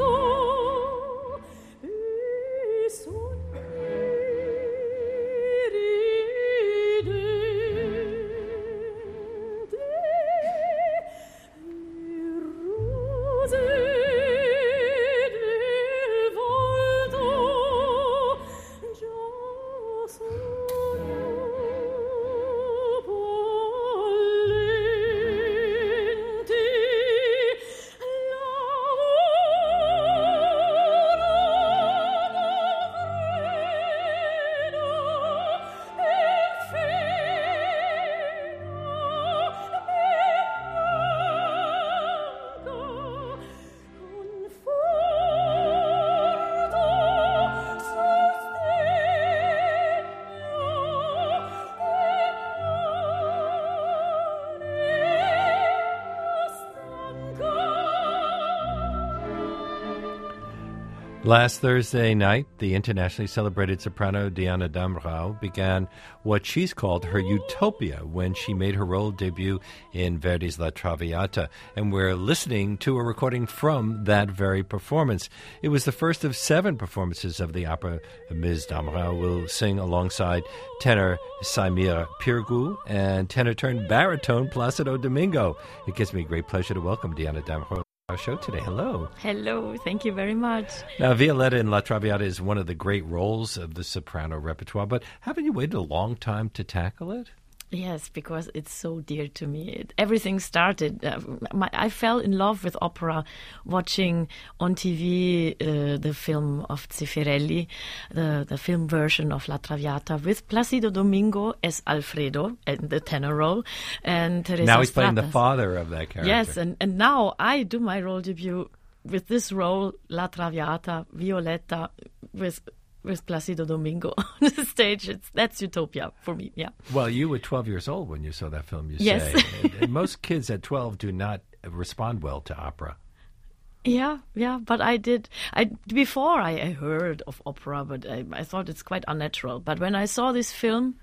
Last Thursday night, the internationally celebrated soprano Diana Damrau began what she's called her utopia when she made her role debut in Verdi's La Traviata, and we're listening to a recording from that very performance. It was the first of 7 performances of the opera. Ms. Damrau will sing alongside tenor Saimir Pirgu and tenor-turned-baritone Placido Domingo. It gives me great pleasure to welcome Diana Damrau. Our show today. Hello. Hello. Thank you very much. Now, Violetta in La Traviata is one of the great roles of the soprano repertoire, but haven't you waited a long time to tackle it? Yes, because it's so dear to me. Everything started. I fell in love with opera watching on TV the film of Zeffirelli, the film version of La Traviata, with Placido Domingo as Alfredo in the tenor role, and Teresa Now he's playing Stratas. the father of that character. Yes, and now I do my role debut with this role, La Traviata, Violetta, with Placido Domingo on the stage. That's utopia for me, yeah. Well, you were 12 years old when you saw that film, you Yes. say. And most kids at 12 do not respond well to opera. Yeah, but I did. Before I heard of opera, but I thought it's quite unnatural. But when I saw this film,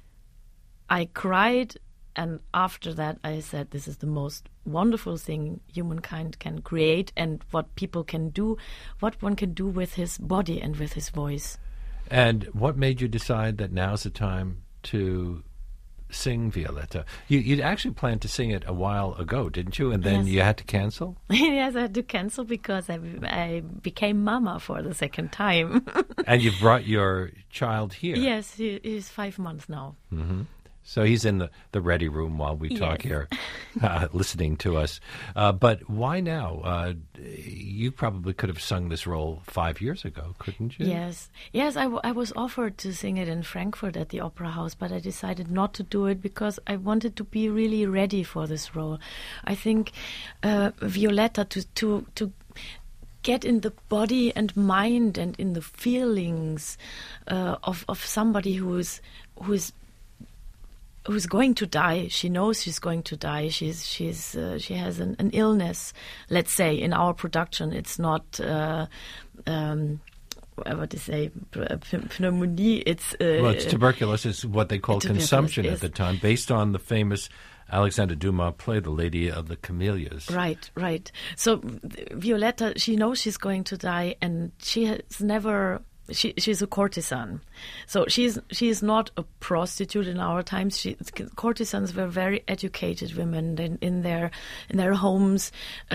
I cried, and after that I said, this is the most wonderful thing humankind can create, and what people can do, what one can do with his body and with his voice. And what made you decide that now's the time to sing Violetta? You'd actually planned to sing it a while ago, didn't you? And then Yes. you had to cancel? Yes, I had to cancel because I became mama for the second time. And you've brought your child here. Yes, he's 5 months now. Mm-hmm. So he's in the ready room while we talk here, listening to us. But why now? You probably could have sung this role 5 years ago, couldn't you? Yes, I was offered to sing it in Frankfurt at the Opera House, but I decided not to do it because I wanted to be really ready for this role. I think Violetta, to get in the body and mind and in the feelings of somebody who's going to die. She knows she's going to die. She has an illness. Let's say in our production, it's not what to say, pneumonia. It's tuberculosis, what they call consumption yes. at the time, based on the famous Alexander Dumas play, The Lady of the Camellias. Right. So Violetta, she knows she's going to die, and she has never. She's a courtesan, so she's not a prostitute in our times. Courtesans were very educated women in their homes.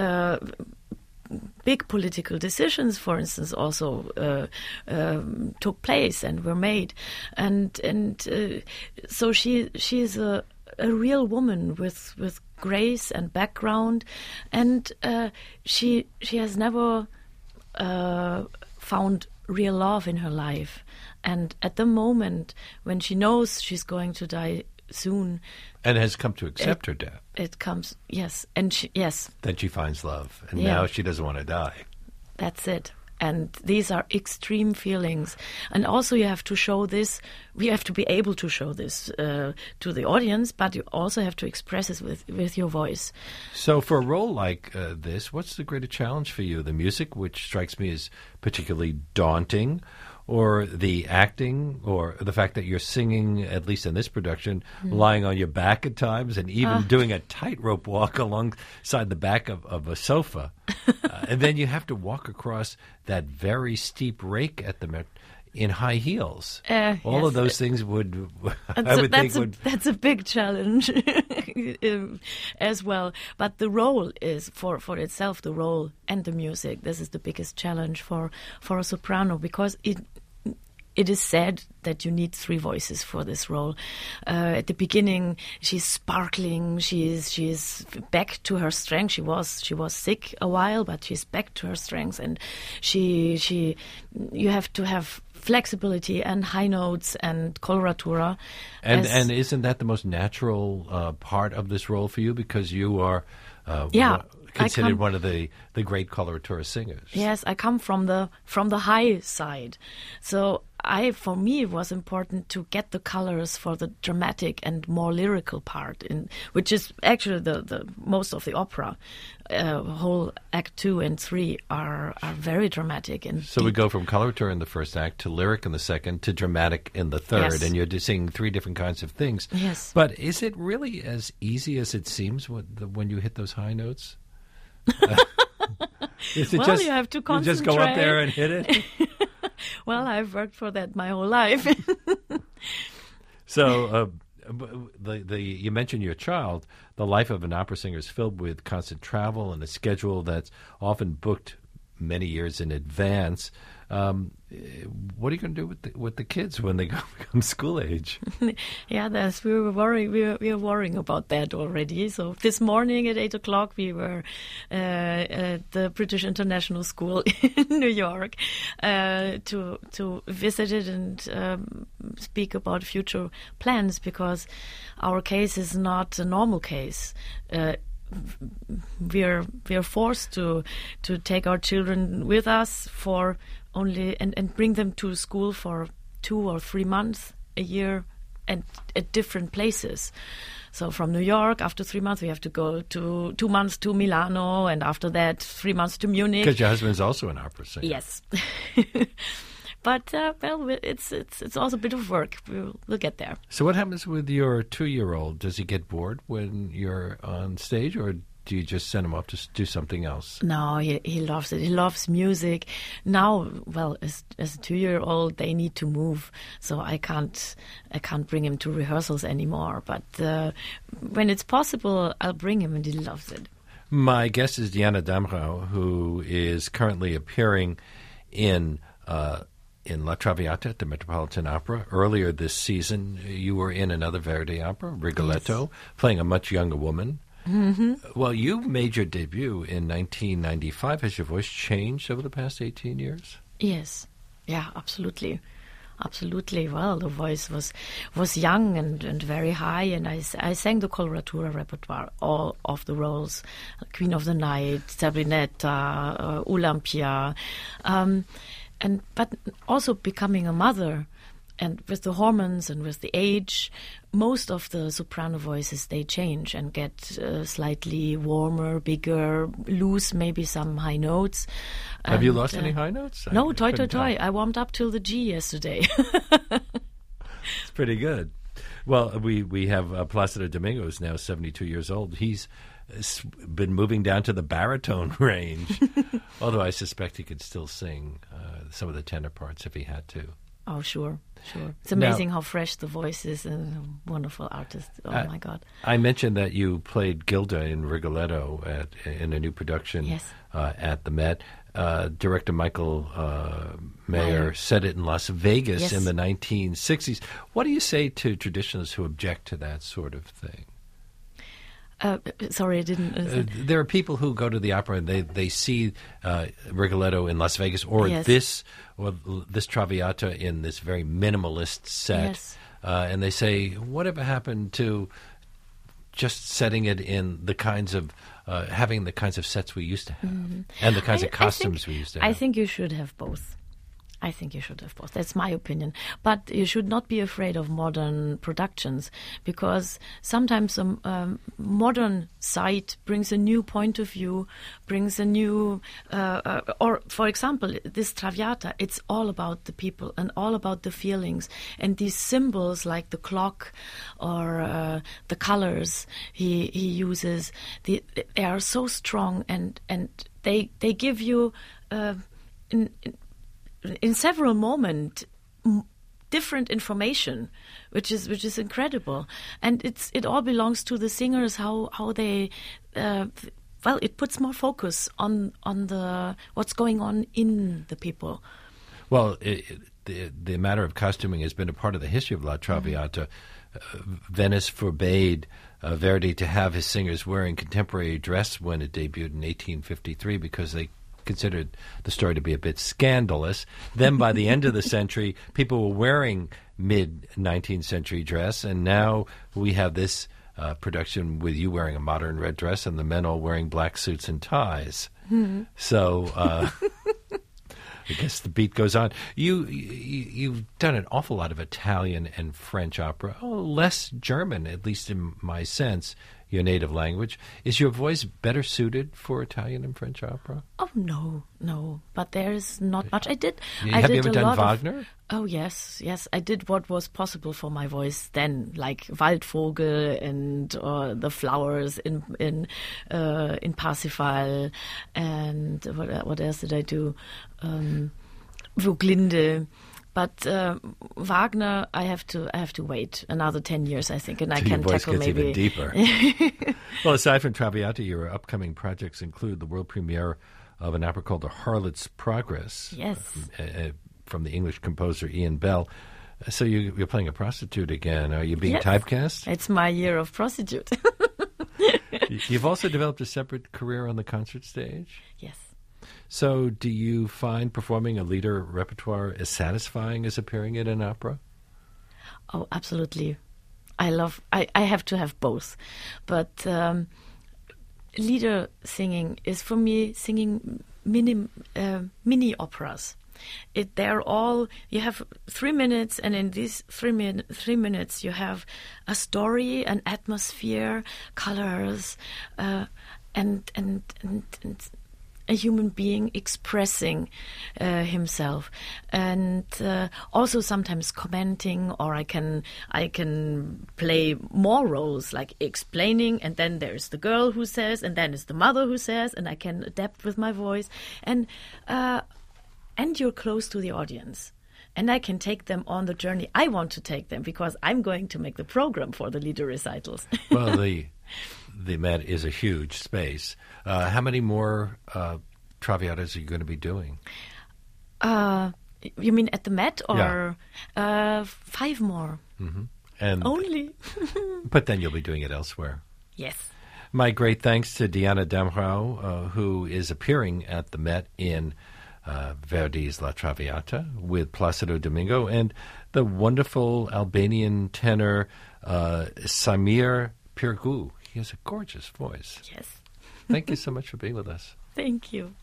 Big political decisions, for instance, also took place and were made, and so she's a real woman with grace and background, and she has never found real love in her life, and at the moment when she knows she's going to die soon, and has come to accept her death, it comes, yes, and then she finds love, and Yeah. now she doesn't want to die. That's it. And these are extreme feelings, and also you have to show this. We have to be able to show this to the audience, but you also have to express it with your voice. So for a role like this, what's the greatest challenge for you? The music, which strikes me as particularly daunting, or the acting, or the fact that you're singing, at least in this production, lying on your back at times, and even doing a tightrope walk alongside the back of a sofa. And then you have to walk across that very steep rake at the Met in high heels. All of those things would, that's a big challenge as well. But the role is for itself, the role and the music. This is the biggest challenge for a soprano, because it is said that you need 3 voices for this role. At the beginning, she's sparkling. She is back to her strength. She was sick a while, but she's back to her strength. And you have to have flexibility and high notes and coloratura. And isn't that the most natural part of this role for you, because you are considered one of the great coloratura singers? Yes, I come from the high side, so for me it was important to get the colors for the dramatic and more lyrical part, which is actually the most of the opera. Whole Act 2 and 3 are very dramatic. And so we go from coloratura in the first act to lyric in the second to dramatic in the third, yes. And you're singing 3 different kinds of things. Yes. But is it really as easy as it seems when you hit those high notes? You have to concentrate. You just go up there and hit it? Well, I've worked for that my whole life. So you mentioned your child. The life of an opera singer is filled with constant travel and a schedule that's often booked many years in advance. What are you going to do with the kids when they become school age? Yeah, we were worrying about that already. So this morning at 8:00 we were at the British International School in New York to visit it and speak about future plans, because our case is not a normal case. We are forced to take our children with us for only and bring them to school for 2 or 3 months a year and at different places. So from New York, after 3 months, we have to go to 2 months to Milano, and after that, 3 months to Munich. Because your husband's also an opera singer. Yes. But it's also a bit of work. We'll get there. So what happens with your 2-year-old? Does he get bored when you're on stage, or do you just send him off to do something else? No, he loves it. He loves music. Now, well, as a 2-year-old, they need to move, so I can't bring him to rehearsals anymore. But when it's possible, I'll bring him, and he loves it. My guest is Diana Damrau, who is currently appearing in La Traviata at the Metropolitan Opera. Earlier this season, you were in another Verdi opera, Rigoletto, yes, playing a much younger woman. Mm-hmm. Well, you made your debut in 1995. Has your voice changed over the past 18 years? Yes. Yeah, absolutely. Absolutely. Well, the voice was young and very high, and I sang the coloratura repertoire, all of the roles, Queen of the Night, Sabrinetta, Olympia, but also becoming a mother, and with the hormones and with the age, most of the soprano voices, they change and get slightly warmer, bigger, lose maybe some high notes. Have you lost any high notes? No, toy. I warmed up till the G yesterday. It's pretty good. Well, we have Placido Domingo, who's now 72 years old. He's been moving down to the baritone range, although I suspect he could still sing some of the tenor parts if he had to. Oh, sure. It's amazing how fresh the voice is, and a wonderful artist. Oh, my God. I mentioned that you played Gilda in Rigoletto in a new production, yes, at the Met. Director Michael Mayer set it in Las Vegas, yes, in the 1960s. What do you say to traditionalists who object to that sort of thing? Sorry, I didn't. There are people who go to the opera and they see Rigoletto in Las Vegas, or yes, this Traviata in this very minimalist set, yes, and they say, whatever happened to just setting it in the kinds of having the kinds of sets we used to have, mm-hmm, and the kinds of costumes we used to have? I think you should have both. That's my opinion. But you should not be afraid of modern productions, because sometimes a modern site brings a new point of view, brings a new, or for example, this Traviata, it's all about the people and all about the feelings. And these symbols like the clock or the colors he uses, they are so strong, and they give you in several moments different information, which is incredible. And it all belongs to the singers, how they it puts more focus on the what's going on in the people. Well, the matter of costuming has been a part of the history of La Traviata. Venice forbade Verdi to have his singers wearing contemporary dress when it debuted in 1853 because they considered the story to be a bit scandalous. Then by the end of the century, people were wearing mid-19th century dress, and now we have this production with you wearing a modern red dress and the men all wearing black suits and ties. Mm-hmm. So I guess the beat goes on. You've done an awful lot of Italian and French opera, less German, at least in my sense, your native language. Is your voice better suited for Italian and French opera? Oh, no. But there's not much. Have you ever done Wagner? Oh, yes. I did what was possible for my voice then, like Waldvogel and the flowers in Parsifal, and what else did I do? Voglinde. But Wagner, I have to wait another 10 years, I think, and I can tackle maybe. Your voice gets even deeper. Well, aside from Traviata, your upcoming projects include the world premiere of an opera called The Harlot's Progress. Yes. From the English composer Ian Bell. So you're playing a prostitute again. Are you being typecast? It's my year of prostitute. You've also developed a separate career on the concert stage? Yes. So do you find performing a Lieder repertoire as satisfying as appearing in an opera? Oh, absolutely. I have to have both. But Lieder singing is for me singing mini operas. They're all, you have 3 minutes, and in these 3 minutes you have a story, an atmosphere, colors, and a human being expressing himself, and also sometimes commenting, or I can play more roles, like explaining, and then there's the girl who says, and then it's the mother who says, and I can adapt with my voice, and you're close to the audience. And I can take them on the journey I want to take them, because I'm going to make the program for the Lieder recitals. Well, the Met is a huge space. How many more Traviatas are you going to be doing? You mean at the Met, or 5 more? Mm-hmm. And only. But then you'll be doing it elsewhere. Yes. My great thanks to Diana Damrau, who is appearing at the Met in Verdi's La Traviata with Placido Domingo, and the wonderful Albanian tenor Samir Pirgu. He has a gorgeous voice. Yes. Thank you so much for being with us. Thank you.